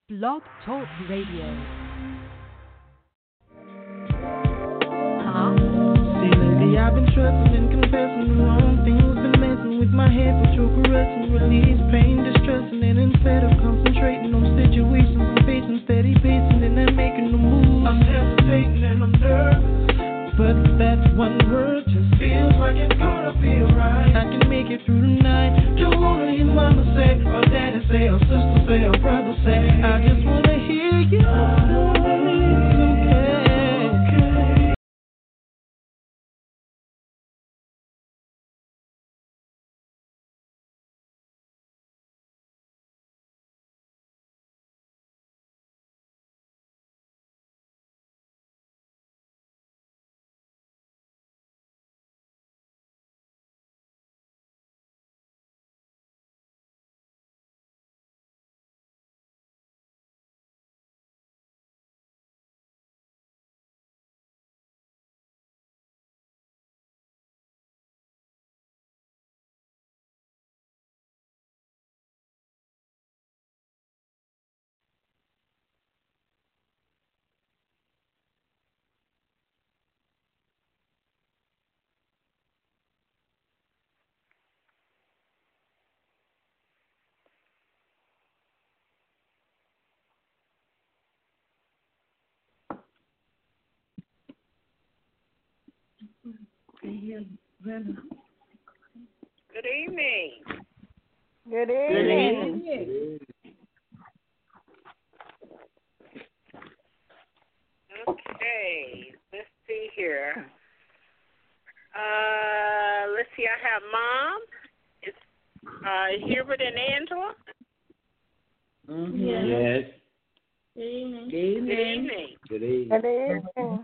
Blog Talk Radio. See, lately I've been trusting and confessing the wrong things, been messing with my head, but you're caressing, release pain, distressing, and instead of concentrating on situations, I'm facing steady pacing, and I'm making no move. I'm hesitating and I'm nervous, but that one word just feels like it's gonna be alright. I can make it through the night. Don't wanna hear mama say, or daddy say, or sister say, or brother say. I just wanna hear you. It's okay. Good evening. Good evening. Okay, let's see here. Let's see. I have Mom. It's Hubert and Angela. Mm-hmm. Yes. Good evening. Good evening. Good evening. Good evening.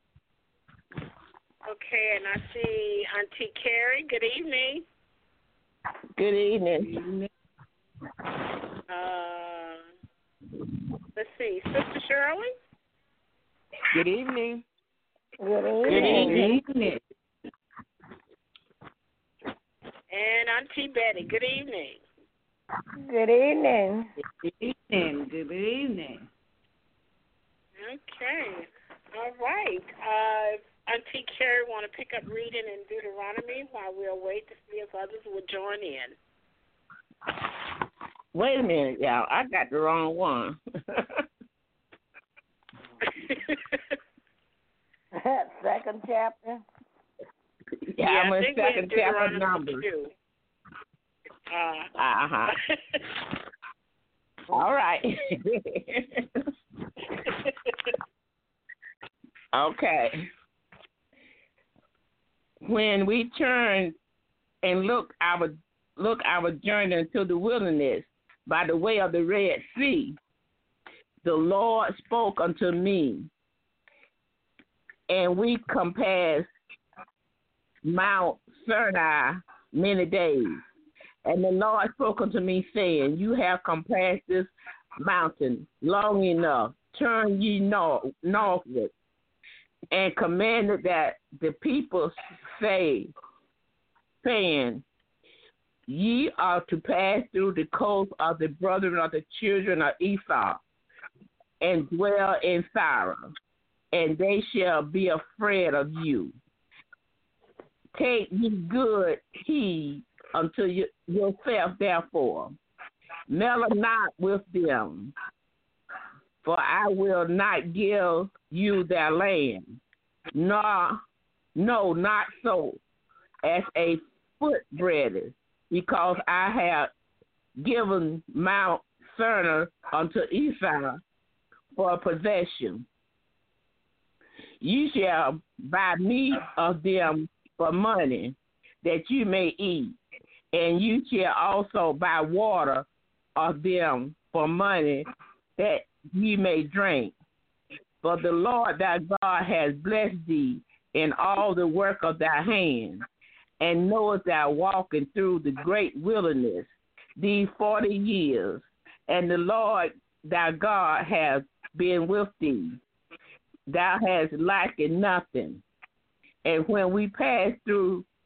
Okay, and I see Auntie Carrie. Good evening. Good evening. Let's see, Sister Shirley. Good evening. Good Good evening. evening. And Auntie Betty. Good evening. Good evening. Good evening. Good evening. Okay. All right. Auntie Carrie want to pick up reading in Deuteronomy while we'll wait to see if others will join in. Wait a minute, y'all. I got the wrong one. Second chapter. Yeah, I'm in second chapter Numbers. Uh-huh. All right. Okay. When we turn and look our journey into the wilderness by the way of the Red Sea, the Lord spoke unto me, and we compassed Mount Sinai many days. And the Lord spoke unto me, saying, You have compassed this mountain long enough. Turn ye northward, and commanded that the people saying, Ye are to pass through the coast of the brethren of the children of Esau, and dwell in Seir, and they shall be afraid of you. Take ye good heed unto yourself, therefore. Meddle not with them, for I will not give you their land, no, not so as a foot breadth, because I have given Mount Sinai unto Esau for a possession. You shall buy meat of them for money, that you may eat, and you shall also buy water of them for money, that ye may drink. For the Lord thy God has blessed thee in all the work of thy hands, and knowest thou walking through the great wilderness these 40 years, and the Lord thy God has been with thee. Thou hast lacked nothing. And when we passed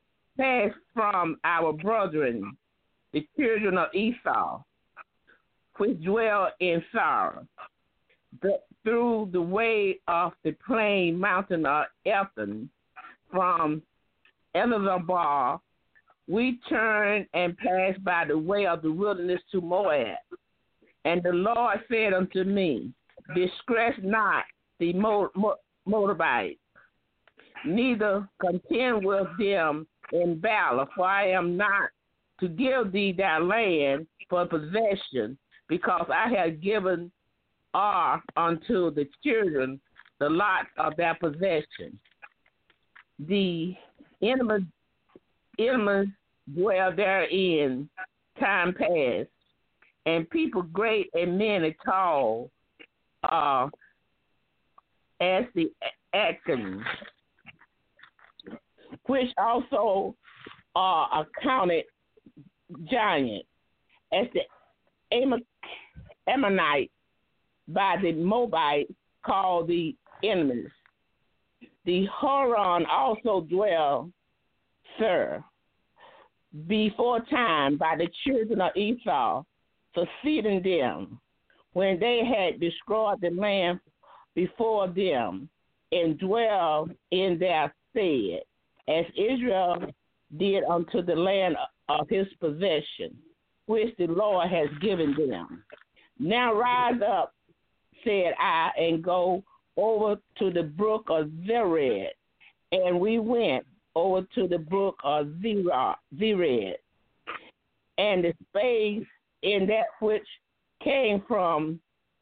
from our brethren, the children of Esau, which dwell in Sarah, through the way of the plain mountain of Ephraim, from Elazar, we turned and passed by the way of the wilderness to Moab. And the Lord said unto me, disgrace not the Moabites, neither contend with them in battle, for I am not to give thee thy land for possession, because I have given unto the children the lot of their possession. The enemies dwell therein time past, and people great and many tall, as the Atkins, which also are accounted giant, as the Ammonite by the Moabites called the enemies. The Horon also dwell, sir, before time by the children of Esau, succeeding them, when they had destroyed the land before them, and dwell in their stead, as Israel did unto the land of his possession, which the Lord has given them. Now rise up, said I, and go over to the brook of Zered. And we went over to the brook of Zered. And the space in that which came from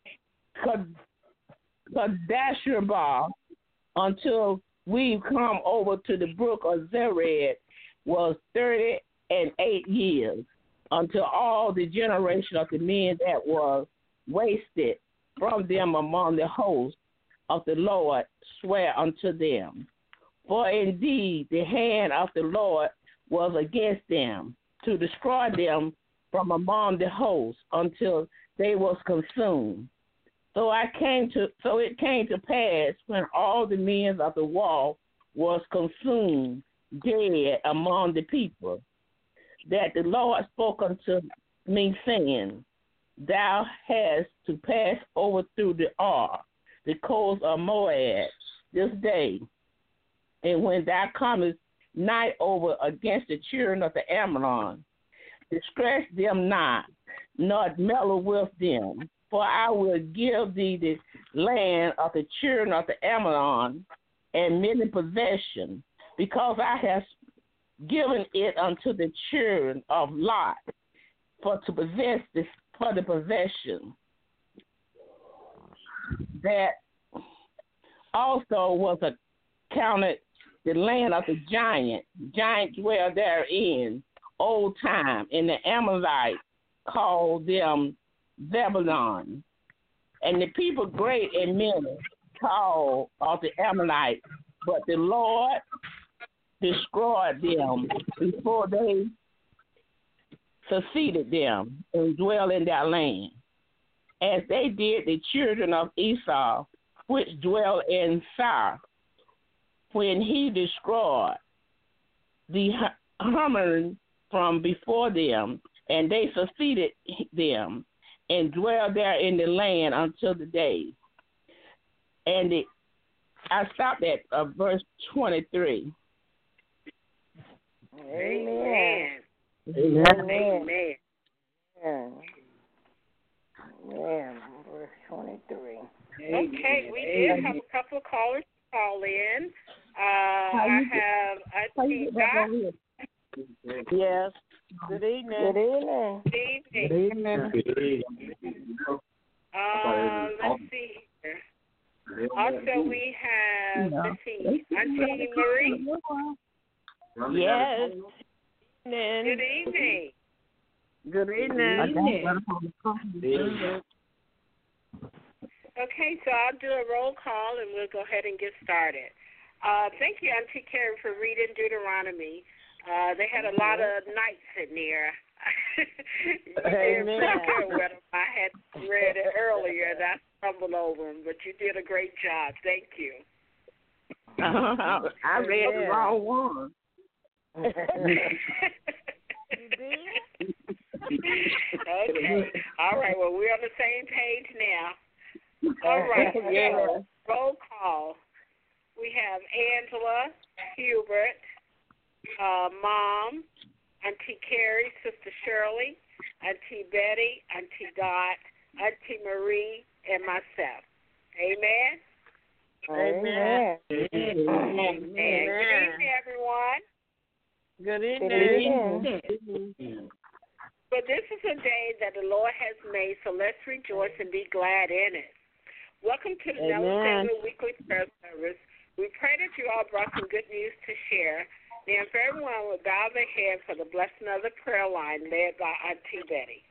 Kadashurba until we come over to the brook of Zered was 38 years, until all the generation of the men that was wasted from them among the hosts of the Lord swear unto them. For indeed the hand of the Lord was against them, to destroy them from among the hosts until they was consumed. So it came to pass, when all the men of the wall was consumed dead among the people, that the Lord spoke unto me, saying, thou hast to pass over through the the coast of Moab, this day. And when thou comest nigh over against the children of the Ammon, disgrace them not, nor mellow with them, for I will give thee the land of the children of the Ammon and many possessions, because I have given it unto the children of Lot for to possess this, for the possession. That also was accounted the land of the giant. Giants dwell therein old time, and the Amalekites called them Zebulun. And the people great and many called of the Amalekites, but the Lord destroyed them before they succeeded them and dwell in their land, as they did the children of Esau, which dwell in Seir, when he destroyed the Hermon from before them, and they succeeded them and dwell there in the land until the day. And I stopped at verse 23. Amen. Amen. Amen. Yeah, verse 23. Okay, we did have a couple of callers call in. I have Auntie Dot. Yes. Good evening. Good evening. Good evening. Good evening. Let's see here. Also, we have, let's see, Auntie Marie. Yes. Good evening. Good evening. Okay, so I'll do a roll call and we'll go ahead and get started. Thank you, Auntie Karen, for reading Deuteronomy. They had a lot of nights in there. You did pretty good with them. I had read it earlier and I stumbled over them, but you did a great job. Thank you. I read the wrong one. You did? Okay. All right. Well, we're on the same page now. All right. Yeah. Roll call. We have Angela, Hubert, Mom, Auntie Carrie, Sister Shirley, Auntie Betty, Auntie Dot, Auntie Marie, and myself. Amen. Amen. Amen. Good evening, everyone. Good evening. But this is a day that the Lord has made, so let's rejoice and be glad in it. Welcome to the Nelson Samuel Weekly Prayer Service. We pray that you all brought some good news to share. Now, if everyone would bow their head for the blessing of the prayer line led by Auntie Betty.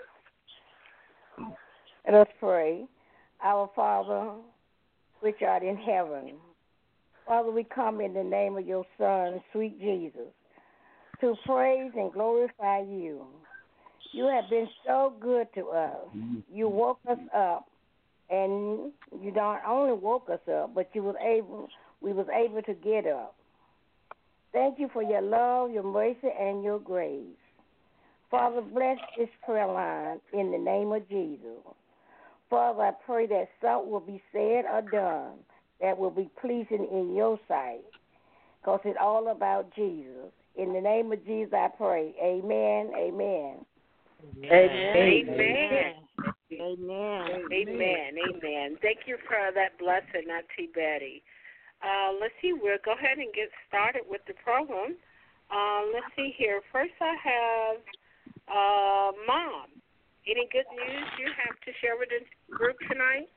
Let us pray. Our Father, which art in heaven, Father, we come in the name of your Son, sweet Jesus, to praise and glorify you. You have been so good to us. You woke us up, and you not only woke us up, but we was able to get up. Thank you for your love, your mercy, and your grace. Father, bless this prayer line in the name of Jesus. Father, I pray that something will be said or done that will be pleasing in your sight, because it's all about Jesus. In the name of Jesus, I pray. Amen. Amen. Amen. Thank you for that blessing, Auntie Betty. Let's see. We'll go ahead and get started with the program. Let's see here. First, I have Mom. Any good news you have to share with the group tonight?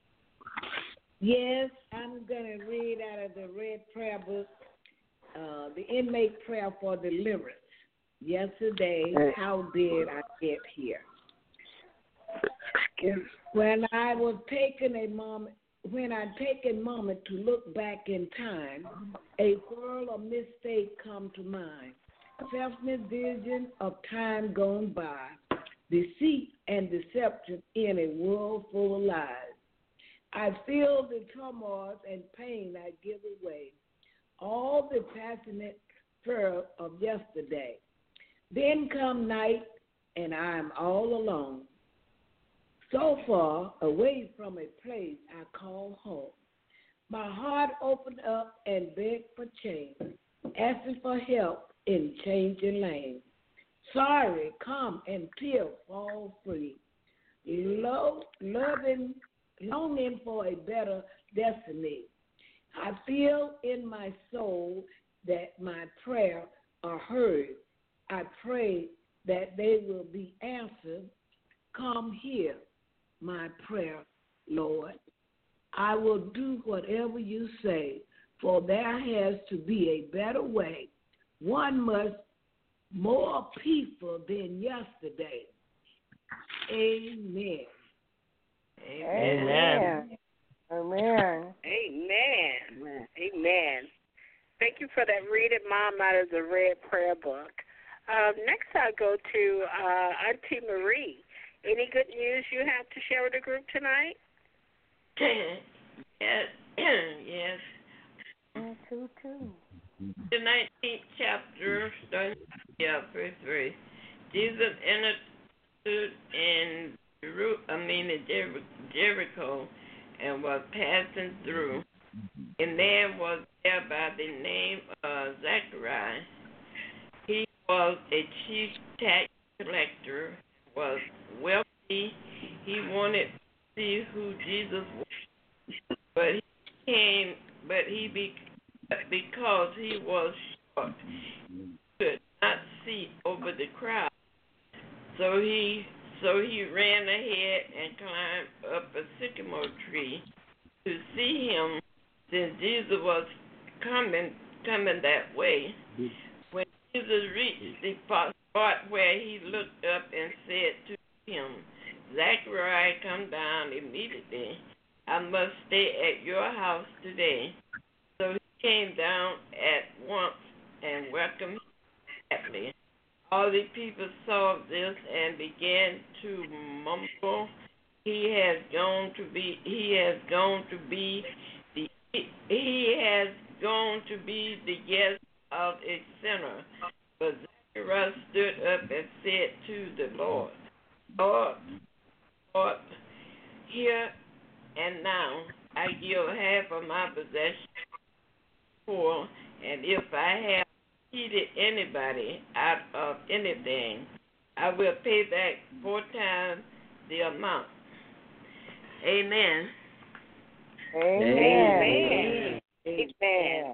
Yes, I'm going to read out of the Red Prayer Book, the Inmate Prayer for Deliverance. Yesterday, how did I get here? When I take a moment to look back in time, a whirl of mistakes come to mind. Selfless vision of time gone by, deceit and deception in a world full of lies. I feel the turmoil and pain I give away, all the passionate prayer of yesterday. Then come night, and I am all alone, so far away from a place I call home. My heart opened up and begged for change, asking for help in changing lanes. Sorry, come and till fall free. Longing for a better destiny. I feel in my soul that my prayers are heard. I pray that they will be answered. Come hear my prayer, Lord. I will do whatever you say, for there has to be a better way. One must more peaceful than yesterday. Amen. Amen. Amen. Amen. Thank you for that reading, Mom, out of the Red Prayer Book. Next, I'll go to Auntie Marie. Any good news you have to share with the group tonight? Yes. Two. The 19th chapter, starting verse 3. Jesus entered in Jericho and was passing through. A man was there by the name of Zacharias. He was a chief tax collector, was wealthy. He wanted to see who Jesus was, because he was short, he could not see over the crowd. So he ran ahead and climbed up a sycamore tree to see him, since Jesus was coming that way. When Jesus reached the spot where he looked up and said to him, Zachariah, come down immediately. I must stay at your house today. So he came down at once and welcomed him happily. All the people saw this and began to mumble, He has gone to be the guest of a sinner. But Sarah stood up and said to the Lord, Lord, here and now I give half of my possession poor, and if I have cheated anybody out of anything, I will pay back 4 times the amount. Amen. Amen. Amen.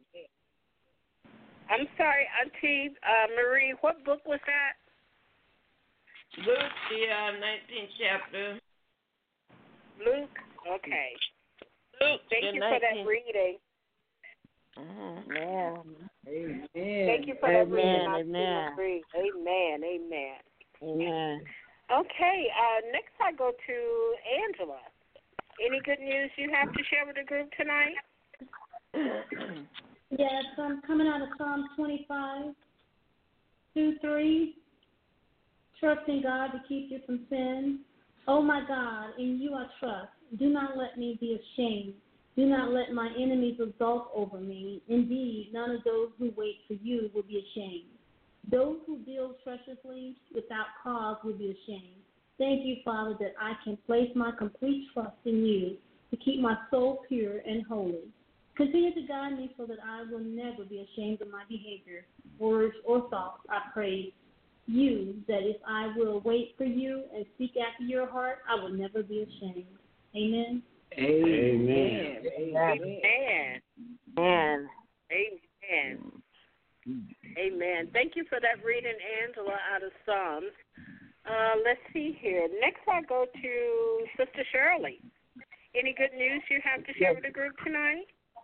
I'm sorry, Auntie Marie, what book was that? Luke, the 19th chapter. Luke? Okay. Luke, thank you for that reading. Amen. Thank you for that reading, Auntie Amen. Marie. Amen. Amen. Amen. Okay, next I go to Angela. Any good news you have to share with the group tonight? Yes, I'm coming out of Psalm 25:2-3. Trusting God to keep you from sin. Oh my God, in you I trust. Do not let me be ashamed. Do not let my enemies exult over me. Indeed, none of those who wait for you will be ashamed. Those who build treacherously without cause will be ashamed. Thank you, Father, that I can place my complete trust in you to keep my soul pure and holy. Continue to guide me so that I will never be ashamed of my behavior, words, or thoughts. I pray you that if I will wait for you and seek after your heart, I will never be ashamed. Amen. Amen. Amen. Amen. Amen. Amen. Thank you for that reading, Angela, out of Psalms. Let's see here. Next I go to Sister Shirley. Any good news you have to share with the group tonight?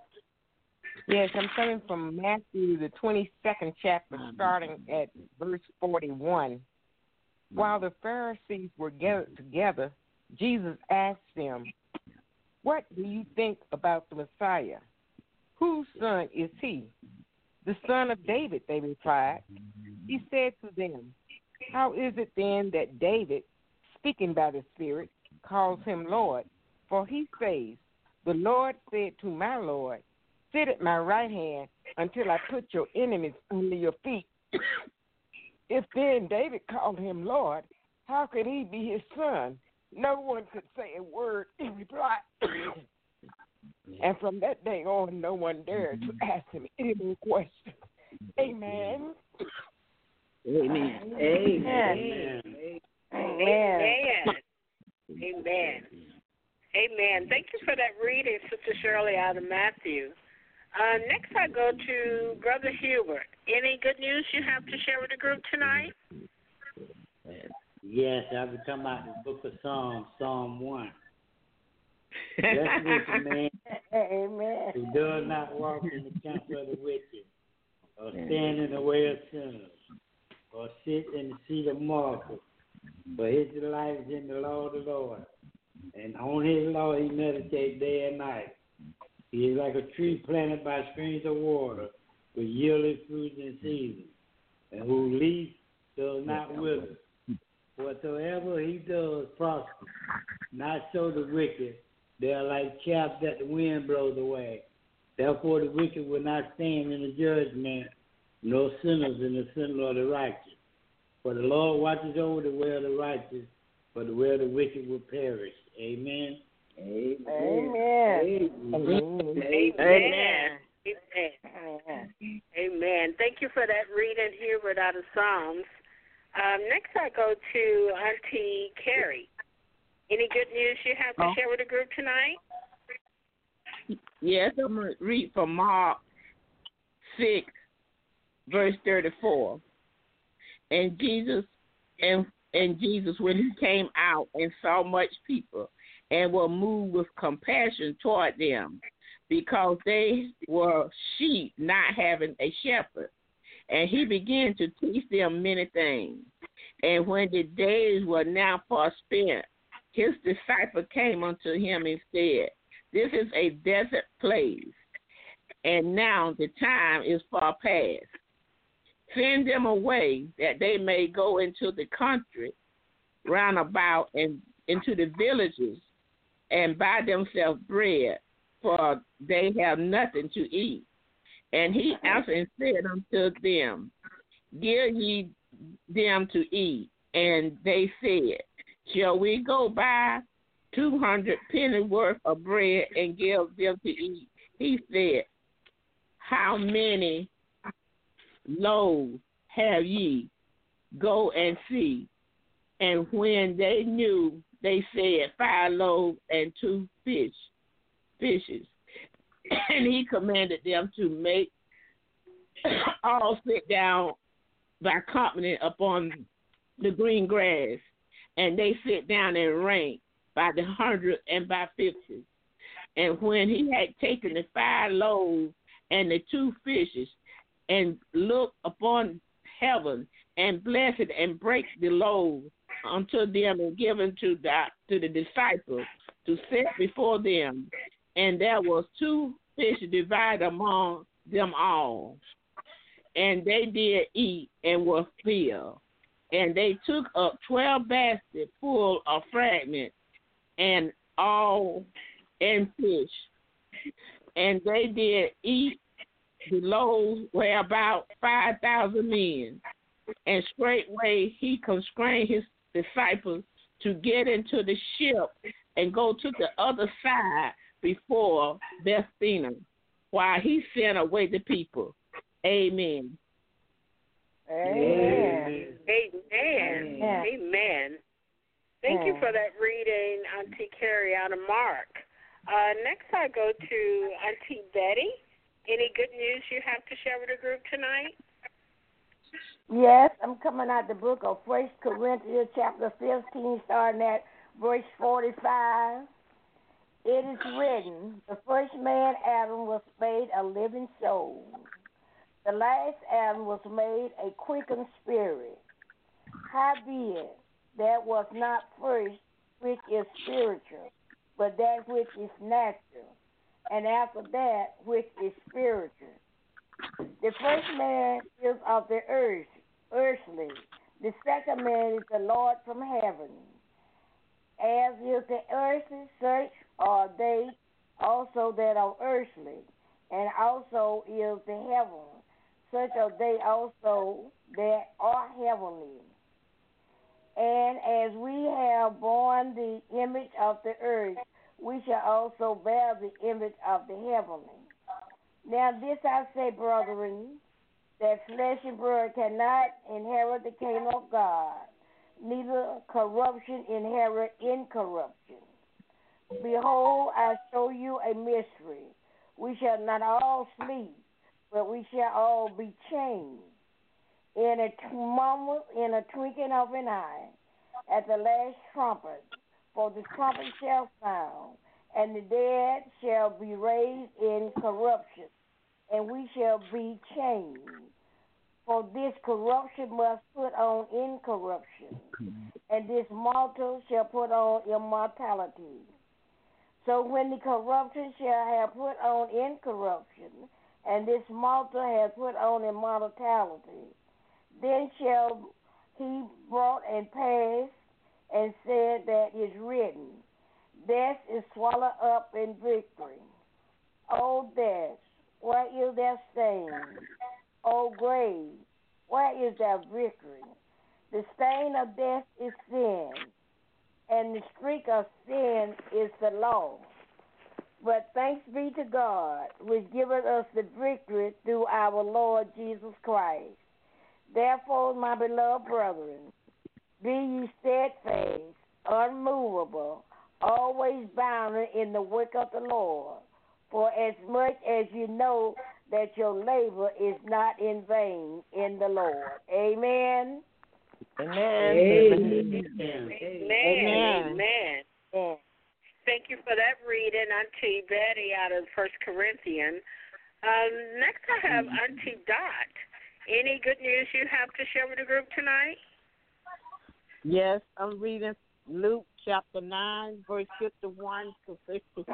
Yes, I'm coming from Matthew, the 22nd chapter, starting at verse 41. While the Pharisees were gathered together, Jesus asked them, "What do you think about the Messiah? Whose son is he?" "The son of David," they replied. He said to them, "How is it then that David, speaking by the Spirit, calls him Lord? For he says, 'The Lord said to my Lord, sit at my right hand until I put your enemies under your feet.' If then David called him Lord, how could he be his son?" No one could say a word in reply. And from that day on, no one dared to ask him any more questions. Amen. Amen. Amen. Amen. Amen. Amen. Thank you for that reading, Sister Shirley, out of Matthew. Next I go to Brother Hubert. Any good news you have to share with the group tonight? Yes, I will come out the book of Psalms, Psalm 1. Blessed is the man Amen. who does not walk in the counsel of the wicked, or stand in the way of sinners, or sit in the seat of mockers. But his delight is in the law of the Lord, and on his law he meditates day and night. He is like a tree planted by streams of water, with yielding fruit in season, and whose leaf does not wither. Whatsoever he does prospers. Not so the wicked. They are like chaff that the wind blows away. Therefore the wicked will not stand in the judgment, nor sinners in the sin of the righteous. For the Lord watches over the way of the righteous, but the way of the wicked will perish. Amen. Amen. Amen. Amen. Amen. Thank you for that reading, Hubert, out of Psalms. Next I go to Auntie Carrie. Any good news you have to share with the group tonight? Yes, I'm going to read from Mark 6, verse 34. And Jesus, when he came out and saw much people, and were moved with compassion toward them, because they were sheep not having a shepherd. And he began to teach them many things. And when the days were now far spent, his disciples came unto him and said, "This is a desert place, and now the time is far past. Send them away, that they may go into the country round about and into the villages, and buy themselves bread, for they have nothing to eat." And he answered and said unto them, give ye them to eat. And they said, shall we go buy 200 penny worth of bread and give them to eat? He said, how many loaves have ye? Go and see. And when they knew, they said, 5 loaves and 2 fishes. And he commanded them to make all sit down by company upon the green grass. And they sit down and rank by the 100 and by 50. And when he had taken the 5 loaves and the 2 fishes, and looked upon heaven, and blessed it, and break the loaves unto them, and given to the disciples to set before them. And there was 2 fishes divided among them all. And they did eat and were filled. And they took up 12 baskets full of fragments and fish. And they did eat. The loaves were about 5,000 men. And straightway he constrained his disciples to get into the ship and go to the other side before Bethsaida, while he sent away the people. Amen. Amen. Amen. Amen. Thank you for that reading, Auntie Carrie, out of Mark. Next I go to Auntie Betty. Any good news you have to share with the group tonight? Yes, I'm coming out the book of 1 Corinthians chapter 15, starting at verse 45. It is written, the first man, Adam, was made a living soul. The last Adam was made a quickened spirit. Howbeit, that was not first which is spiritual, but that which is natural, and after that which is spiritual. The first man is of the earth, earthly. The second man is the Lord from heaven. As is the earthly, such are they also that are earthly, and also is the heaven, such are they also that are heavenly. And as we have borne the image of the earth, we shall also bear the image of the heavenly. Now this I say, brethren, that flesh and blood cannot inherit the kingdom of God, neither corruption inherit incorruption. Behold, I show you a mystery. We shall not all sleep, but we shall all be changed. In a moment, in a twinkling of an eye, at the last trumpet, for the trumpet shall sound, and the dead shall be raised in corruption, and we shall be changed. For this corruption must put on incorruption, and this mortal shall put on immortality. So when the corruption shall have put on incorruption, and this mortal have put on immortality, then shall he brought and passed and said that is written, death is swallowed up in victory. O death, where is thy sting? O grave, where is thy victory? The stain of death is sin, and the streak of sin is the law. But thanks be to God, which giveth us the victory through our Lord Jesus Christ. Therefore, my beloved brethren, be ye steadfast, unmovable, always bound in the work of the Lord, for as much as you know that your labor is not in vain in the Lord. Amen. Amen. Amen. Amen. Amen. Thank you for that reading, Auntie Betty, out of 1 Corinthians. Next I have Auntie Dot. Any good news you have to share with the group tonight? Yes, I'm reading Luke chapter 9, verse 51 to 52.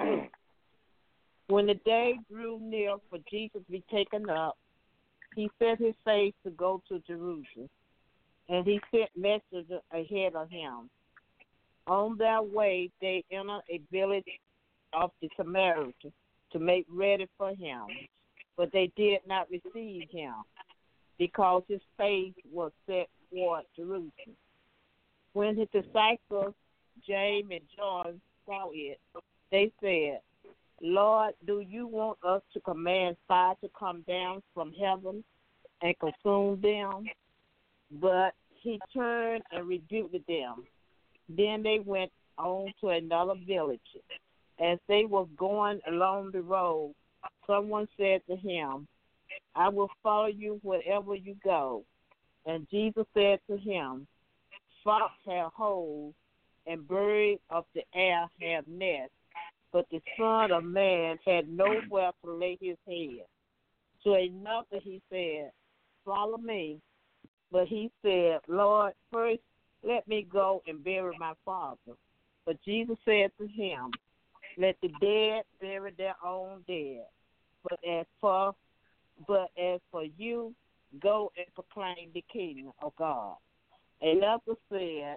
When the day drew near for Jesus to be taken up, he set his face to go to Jerusalem, and he sent messengers ahead of him. On their way, they entered a village of the Samaritans to make ready for him, but they did not receive him. because his face was set toward Jerusalem. When his disciples, James and John, saw it, they said, Lord, do you want us to command fire to come down from heaven and consume them? But he turned and rebuked them. Then they went on to another village. As they were going along the road, someone said to him, I will follow you wherever you go. And Jesus said to him, Fox have holes, and birds of the air have nests, but the Son of Man had nowhere to lay his head. To another he said, Follow me. But he said, Lord, first let me go and bury my father. But Jesus said to him, Let the dead bury their own dead. But as for you, go and proclaim the kingdom of God. Another said,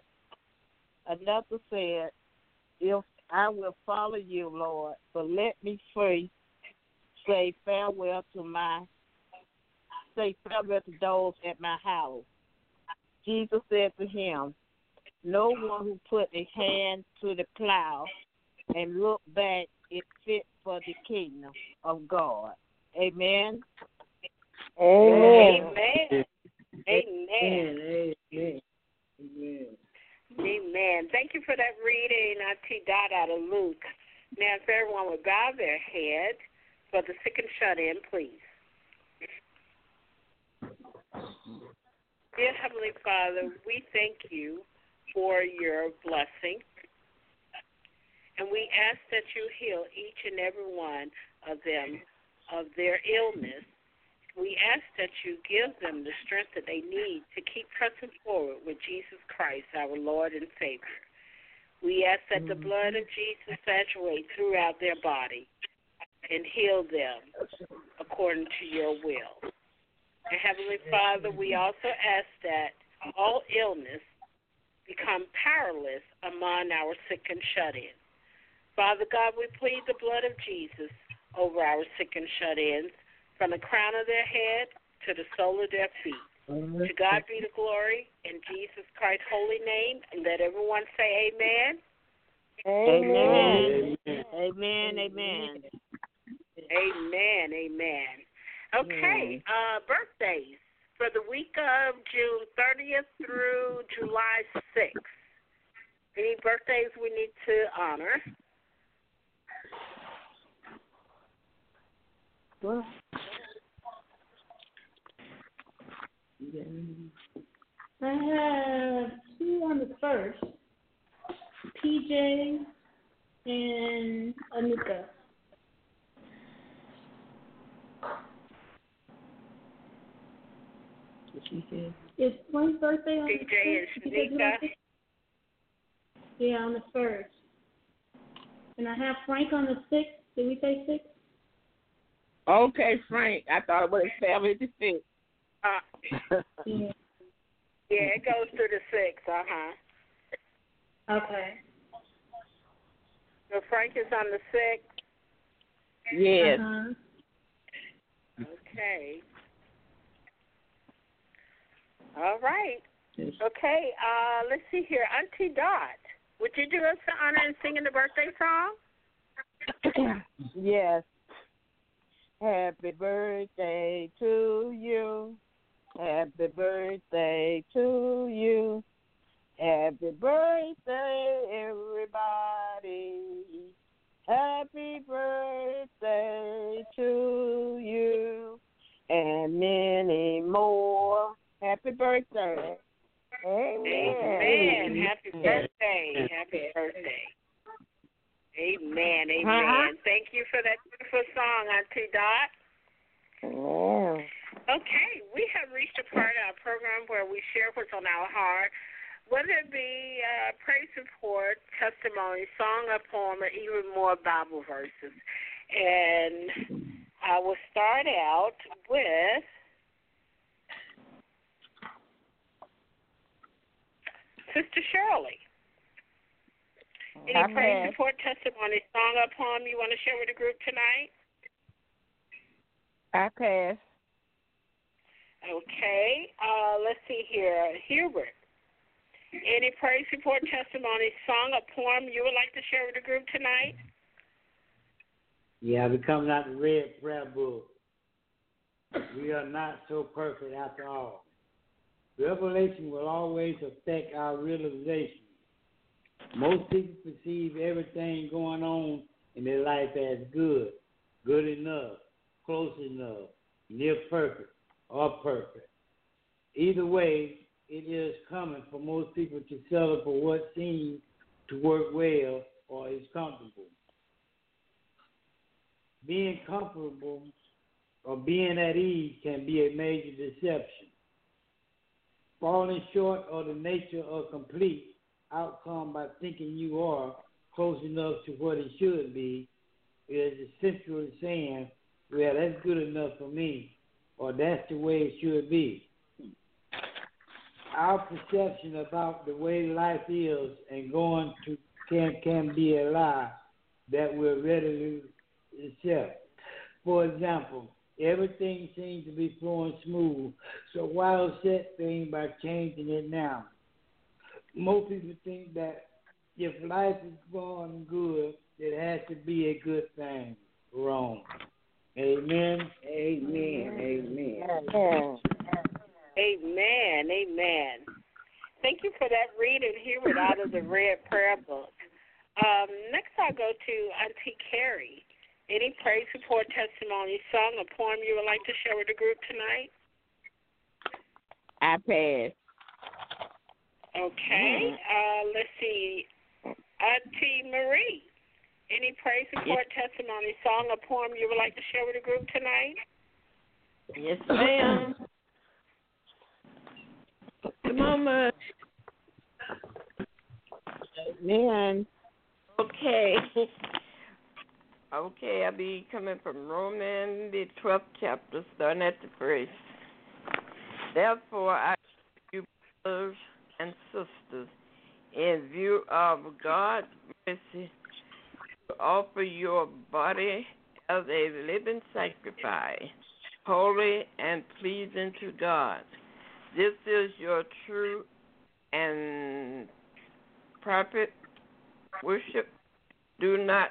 If I will follow you, Lord, but let me first say farewell to those at my house. Jesus said to him, No one who put a hand to the plow and look back is fit for the kingdom of God. Amen. Amen. Amen. Amen. Amen. Amen. Amen. Amen. Thank you for that reading, Auntie Dot out of Luke. Now, if everyone would bow their head for the sick and shut in, please. Dear Heavenly Father, we thank you for your blessing. And we ask that you heal each and every one of them of their illness. We ask that you give them the strength that they need to keep pressing forward with Jesus Christ, our Lord and Savior. We ask that the blood of Jesus saturate throughout their body and heal them according to your will. And Heavenly Father, we also ask that all illness become powerless among our sick and shut-ins. Father God, we plead the blood of Jesus over our sick and shut-ins, from the crown of their head to the sole of their feet. To God be the glory in Jesus Christ's holy name, and let everyone say amen. Amen. Amen. Amen. Amen. Amen. Okay, birthdays for the week of June 30th through July 6th. Any birthdays we need to honor? Well, I have two on the first, PJ and Anuka. Is Frank's birthday on the PJ and Shanika. Yeah, on the first. And I have Frank on the 6th. Did we say 6th? okay, Frank. I thought it was 76. Yeah. Yeah, it goes to the 6th. Okay. So Frank is on the 6th. Yes. Okay. All right. Okay, let's see here. Auntie Dot, would you do us the honor in singing the birthday song? Yes. Happy birthday to you. Happy birthday to you. Happy birthday, everybody. Happy birthday to you. And many more. Happy birthday. Amen. Happy birthday. Happy birthday. Amen. Amen. Thank you for that beautiful song, Auntie Dot. Amen. Okay, we have reached a part of our program where we share what's on our heart, whether it be praise report, testimony, song or poem, or even more Bible verses. And I will start out with Sister Shirley. Any praise report, testimony, song or poem you want to share with the group tonight? I pass. Okay. Let's see here. Hubert, any praise report, testimony, song, or poem you would like to share with the group tonight? Yeah, we're coming out the Red Prayer Book. We are not so perfect after all. Revelation will always affect our realization. Most people perceive everything going on in their life as good, good enough, close enough, near perfect, or perfect. Either way, it is common for most people to settle for what seems to work well or is comfortable. Being comfortable or being at ease can be a major deception. Falling short of the nature of complete outcome by thinking you are close enough to what it should be is essentially saying, well, that's good enough for me, or that's the way it should be. Our perception about the way life is and going to can be a lie that we're readily accept. For example, everything seems to be flowing smooth, so why upset things by changing it now? Most people think that if life is going good, it has to be a good thing. Wrong. Amen. Amen. Amen. Amen. Amen. Thank you for that reading here out of the Red Prayer Book. Next I'll go to Auntie Carrie. Any praise report, testimony, song, or poem you would like to share with the group tonight? I pass. Okay. Let's see. Auntie Marie. Any praise report, testimony, song, or poem you would like to share with the group tonight? Yes, ma'am. Come on, Mom. Man. Okay. Okay, I'll be coming from Romans, the 12th chapter, starting at the first. Therefore, I you brothers and sisters, in view of God's mercy, to offer your body as a living sacrifice, holy and pleasing to God. This is your true and proper worship. Do not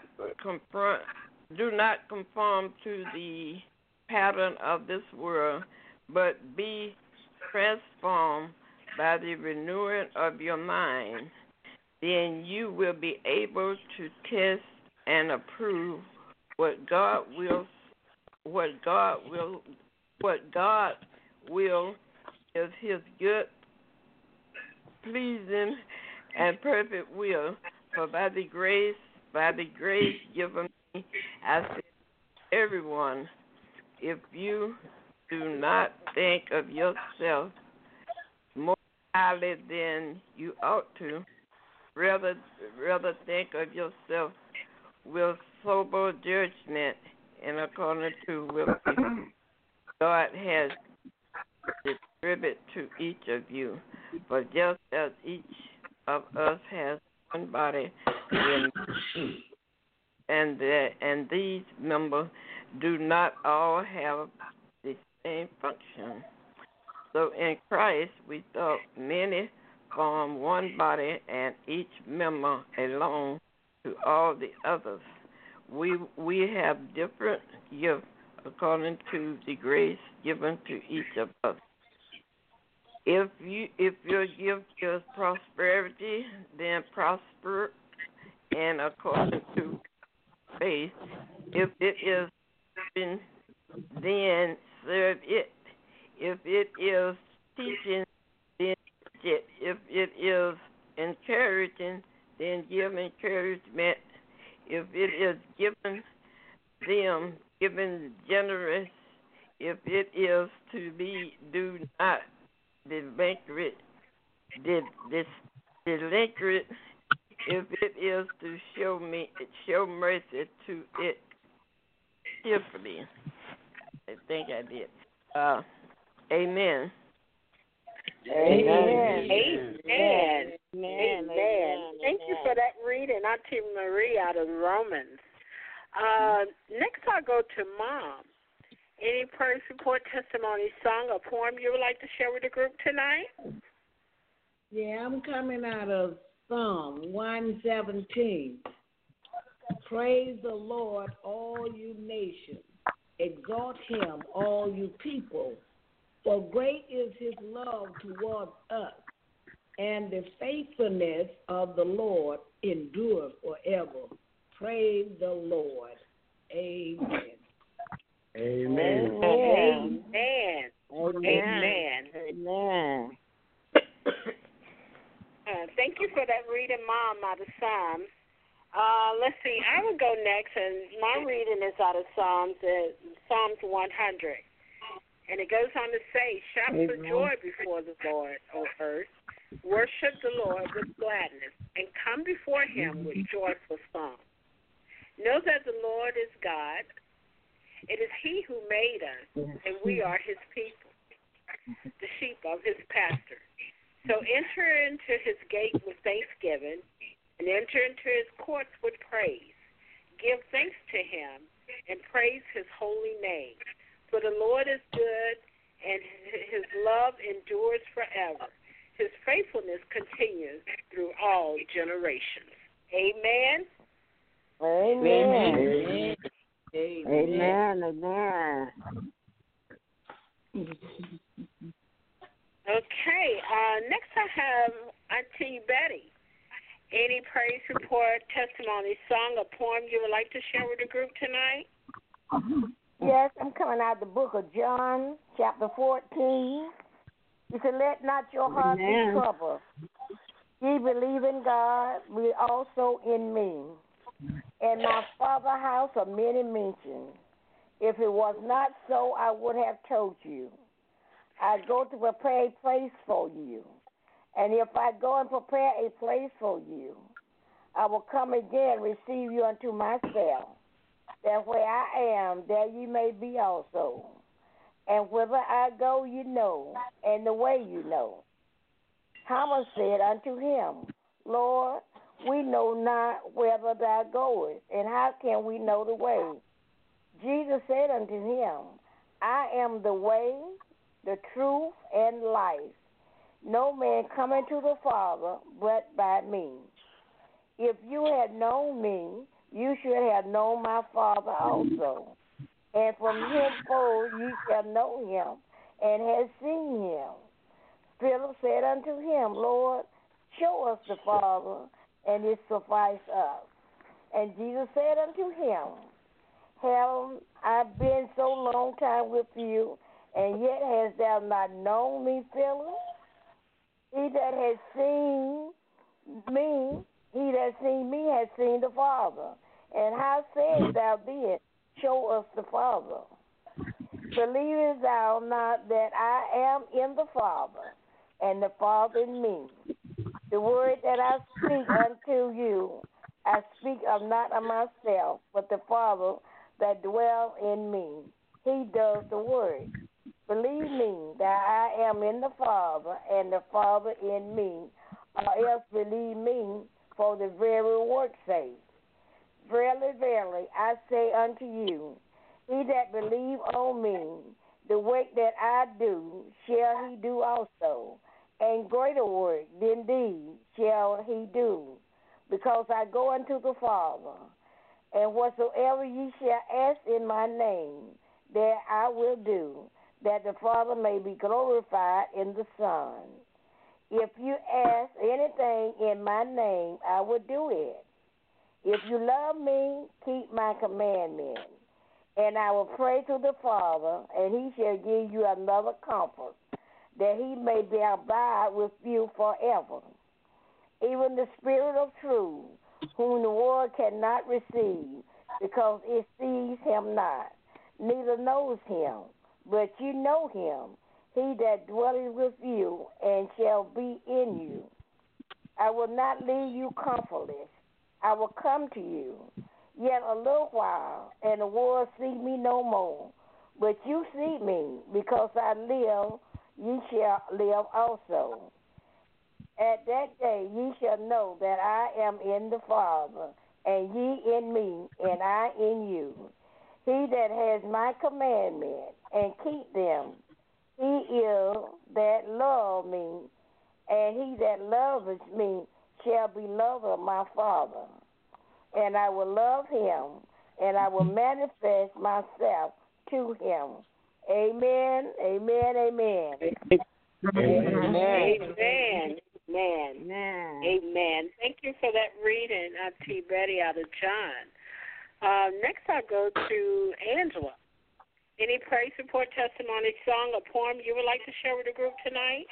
conform to the pattern of this world, but be transformed by the renewing of your mind. Then you will be able to test and approve what God will is His good, pleasing, and perfect will. For by the grace given me, I say to everyone, if you do not think of yourself more highly than you ought to, rather think of yourself with sober judgment and according to what God has distributed to each of you. For just as each of us has one body, and these members do not all have the same function. So in Christ we thought many form one body, and each member belongs to all the others. We have different gifts according to the grace given to each of us. If your gift is prosperity, then prosper, and according to faith. If it is serving, then serve it. If it is teaching, then teach it. If it is encouraging, then give encouragement. If it is giving generous. If it is to be, do not delinquent. If it is to show mercy to it cheerfully. I think I did. Amen. Amen. Thank you for that reading, Auntie Marie out of Romans. Next I'll go to Mom. Any prayer support, testimony, song, or poem you would like to share with the group tonight? Yeah, I'm coming out of Psalm 117. Praise the Lord, all you nations. Exalt him, all you people. For great is his love toward us, and the faithfulness of the Lord endures forever. Praise the Lord. Amen. Amen. Amen. Amen. Amen. Thank you for that reading, Mom, out of Psalms. Let's see. I will go next, and my reading is out of Psalms 100. And it goes on to say, shout for joy before the Lord, O earth. Worship the Lord with gladness, and come before him with joyful song. Know that the Lord is God. It is he who made us, and we are his people, the sheep of his pasture. So enter into his gate with thanksgiving, and enter into his courts with praise. Give thanks to him, and praise his holy name. For the Lord is good, and his love endures forever. His faithfulness continues through all generations. Amen. Amen. Amen. Amen. Okay. Next I have Auntie Betty. Any praise report, testimony, song, or poem you would like to share with the group tonight? Yes, I'm coming out of the book of John, chapter 14. He said, let not your heart be troubled. Ye believe in God, we also in me. In my Father's house are many mansions. If it was not so, I would have told you. I go to prepare a place for you. And if I go and prepare a place for you, I will come again and receive you unto myself, that where I am, there ye may be also. And whither I go, you know, and the way you know. Thomas said unto him, Lord, we know not whither thou goest, and how can we know the way? Jesus said unto him, I am the way, the truth, and life. No man cometh to the Father but by me. If you had known me, you should have known my Father also. And from henceforth you shall know him, and have seen him. Philip said unto him, Lord, show us the Father, and it suffice us. And Jesus said unto him, have I been so long time with you, and yet hast thou not known me, Philip? He that has seen me has seen the Father. And how sayest thou then, show us the Father? Believest thou not that I am in the Father, and the Father in me? The word that I speak unto you, I speak of not of myself, but the Father that dwells in me. He does the work. Believe me that I am in the Father, and the Father in me, or else believe me for the very work's sake. Verily, verily, I say unto you, he that believe on me, the work that I do, shall he do also, and greater work than these shall he do, because I go unto the Father. And whatsoever ye shall ask in my name, that I will do, that the Father may be glorified in the Son. If you ask anything in my name, I will do it. If you love me, keep my commandments. And I will pray to the Father, and he shall give you another comfort, that he may be abide with you forever. Even the Spirit of truth, whom the world cannot receive, because it sees him not, neither knows him. But you know him, he that dwelleth with you and shall be in you. I will not leave you comfortless. I will come to you. Yet a little while, and the world see me no more. But you see me, because I live, ye shall live also. At that day ye shall know that I am in the Father, and ye in me, and I in you. He that has my commandment and keep them, he is that love me, and he that loveth me shall be loved of my Father. And I will love him, and I will manifest myself to him. Amen, amen, amen. Amen. Amen. Thank you for that reading, Auntie Betty out of John. Next I'll go to Angela. Any praise report, testimony, song, or poem you would like to share with the group tonight?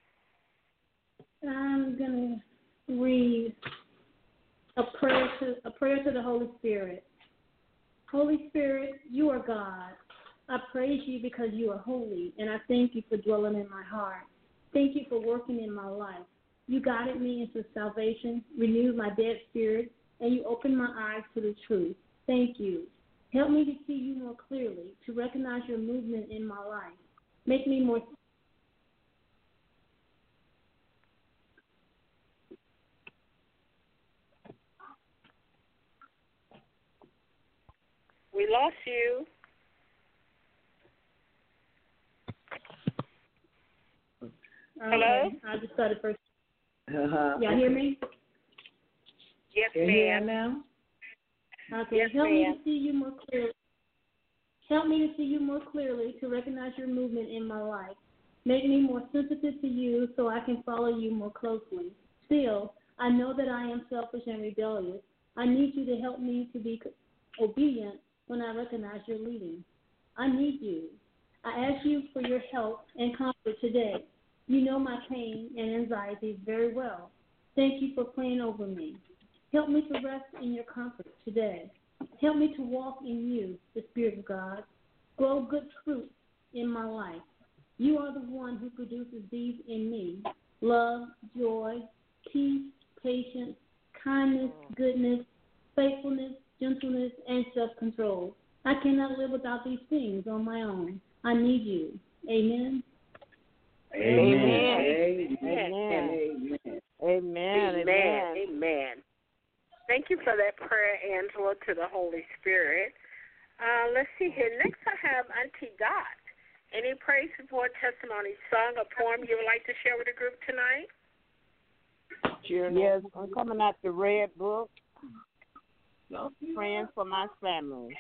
I'm going to read a prayer to the Holy Spirit. Holy Spirit, you are God. I praise you because you are holy, and I thank you for dwelling in my heart. Thank you for working in my life. You guided me into salvation, renewed my dead spirit, and you opened my eyes to the truth. Thank you. Help me to see you more clearly, to recognize your movement in my life. Make me more. We lost you. Hello? I just started first. Uh-huh. Y'all hear me? Yes, Can you hear ma'am. now? Okay. Yes, Help me ma'am. to see you more clearly. Help me to see you more clearly, to recognize your movement in my life. Make me more sensitive to you so I can follow you more closely. Still, I know that I am selfish and rebellious. I need you to help me to be obedient when I recognize your leading. I need you. I ask you for your help and comfort today. You know my pain and anxiety very well. Thank you for praying over me. Help me to rest in your comfort today. Help me to walk in you, the Spirit of God. Grow good fruit in my life. You are the one who produces these in me: love, joy, peace, patience, kindness, goodness, faithfulness, gentleness, and self-control. I cannot live without these things on my own. I need you. Amen. Amen. Amen. Thank you for that prayer, Angela, to the Holy Spirit. Let's see here. Next I have Auntie Dot. Any praise report, testimony, song, or poem you would like to share with the group tonight? Yes, I'm coming out the Red Book, praying for my family.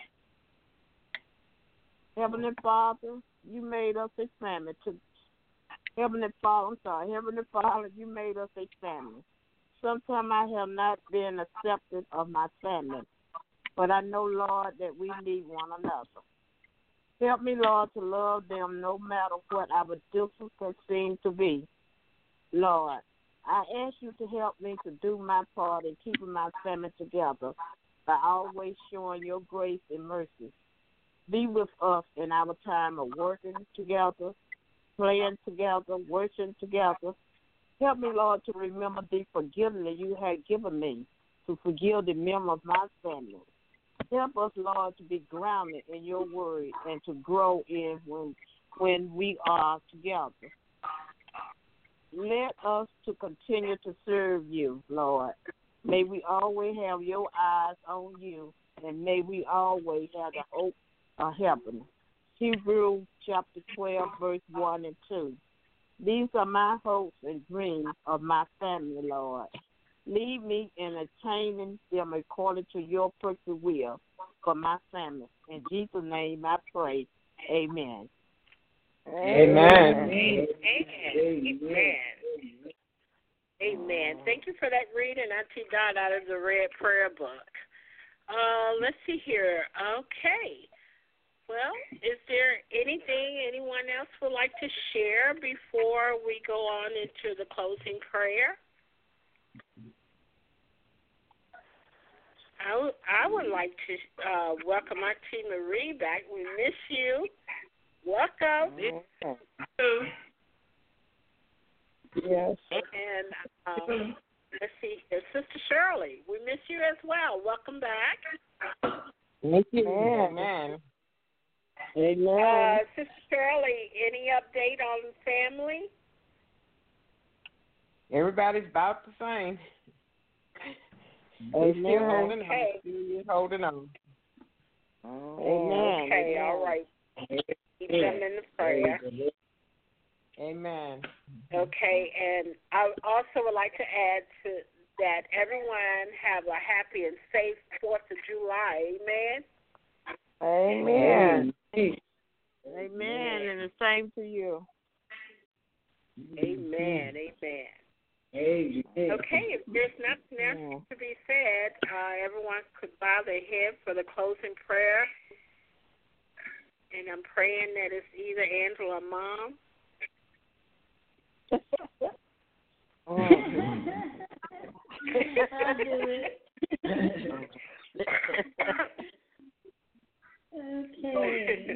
Heavenly Father, you made us a family. Heavenly Father, you made us a family. Sometimes I have not been accepted of my family, but I know, Lord, that we need one another. Help me, Lord, to love them no matter what our differences seem to be. Lord, I ask you to help me to do my part in keeping my family together by always showing your grace and mercy. Be with us in our time of working together, playing together, working together. Help me, Lord, to remember the forgiveness you had given me, to forgive the member of my family. Help us, Lord, to be grounded in your word and to grow in when we are together. Let us to continue to serve you, Lord. May we always have your eyes on you, and may we always have the hope of heaven. Hebrews chapter 12, verse 1 and 2. These are my hopes and dreams of my family, Lord. Lead me in attaining them according to your perfect will for my family. In Jesus' name I pray. Amen. Amen. Amen. Thank you for that reading, Auntie Dot, out of the Red Prayer Book. Let's see here. Okay. Well, is there anything anyone else would like to share before we go on into the closing prayer? I would like to welcome Auntie Marie back. We miss you. Welcome. Yes. And let's see, Sister Shirley, we miss you as well. Welcome back. Thank you. Amen. Sister Shirley, any update on the family? Everybody's about the same. They're still holding on. Still holding on. Amen. Okay, Amen. all right. Keep them in the prayer. Amen. Okay, and I also would like to add to that everyone have a happy and safe 4th of July. Amen? Amen. Amen. And the same to you. Amen. Amen. Amen. Okay, if there's nothing else to be said, everyone could bow their head for the closing prayer. And I'm praying that it's either Angela or Mom. I'll do it. Okay.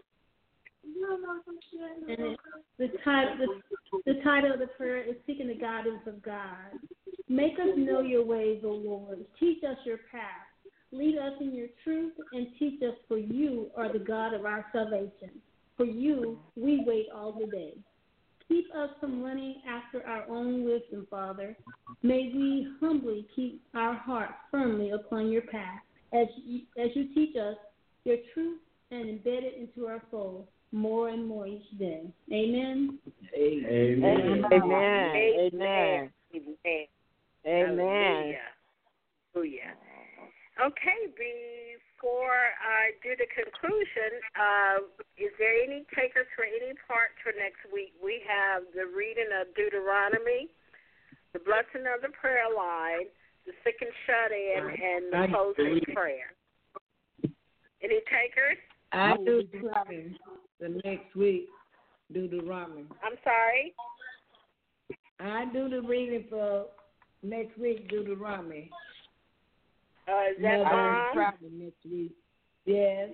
And the title of the prayer is Seeking the Guidance of God. Make us know your ways, O Lord. Teach us your path. Lead us in your truth and teach us, for you are the God of our salvation. For you we wait all the day. Keep us from running after our own wisdom, Father. May we humbly keep our heart firmly upon your path as you teach us your truth and embed it into our soul more and more each day. Amen. Amen. Amen. Amen. Amen. Amen. Hallelujah. Okay, before I do the conclusion, is there any takers for any part for next week? We have the reading of Deuteronomy, the blessing of the prayer line, the sick and shut in, and the closing prayer. Any takers? I do the next week, Deuteronomy. I'm sorry? I do the reading for next week, Deuteronomy. Is that Mom? Next week. Yes.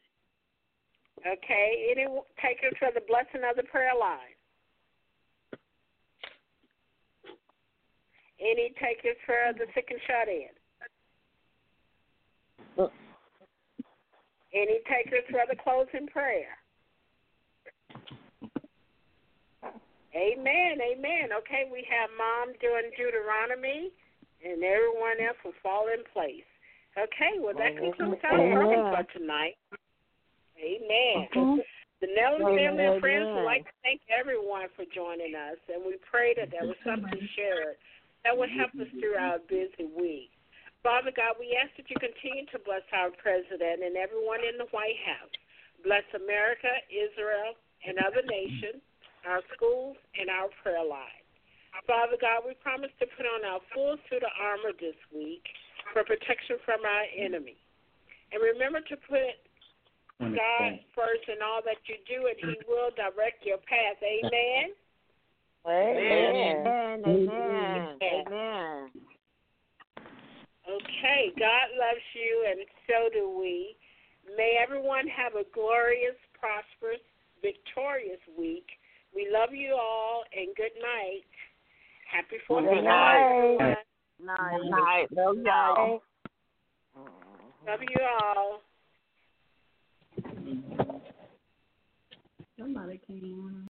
Okay. Any takers for the blessing of the prayer line? Any takers for the sick and shut in? Any takers for the closing prayer? Amen, amen. Okay, we have Mom doing Deuteronomy, and everyone else will fall in place. Okay, well, that concludes our program for tonight. Amen. The Nelson family and friends would like to thank everyone for joining us, and we pray that there was something shared that would help us through our busy week. Father God, we ask that you continue to bless our president and everyone in the White House. Bless America, Israel, and other nations, our schools, and our prayer line. Father God, we promise to put on our full suit of armor this week for protection from our enemy. And remember to put God first in all that you do, and he will direct your path. Amen? Amen. Amen. Amen. Okay, God loves you, and so do we. May everyone have a glorious, prosperous, victorious week. We love you all, and good night. Happy 4th of July, everyone. Night. Love y'all. Love you all. Somebody came on.